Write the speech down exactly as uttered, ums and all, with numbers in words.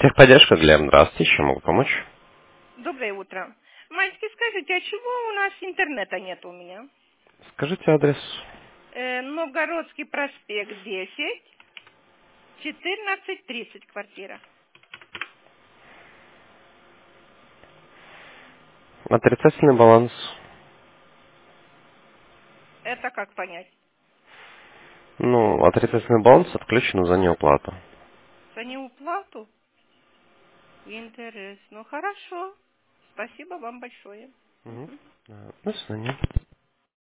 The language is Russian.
Техподдержка, Глеб, здравствуйте, чем могу помочь? Доброе утро. Мальчики, скажите, а чего у нас интернета нет у меня? Скажите адрес. Э, Новгородский проспект десять, четырнадцать тридцать квартира. Отрицательный баланс. Это как понять? Ну, отрицательный баланс отключен за неуплату. За неуплату? Интересно. Хорошо. Спасибо вам большое. Угу. Мгм. До свидания.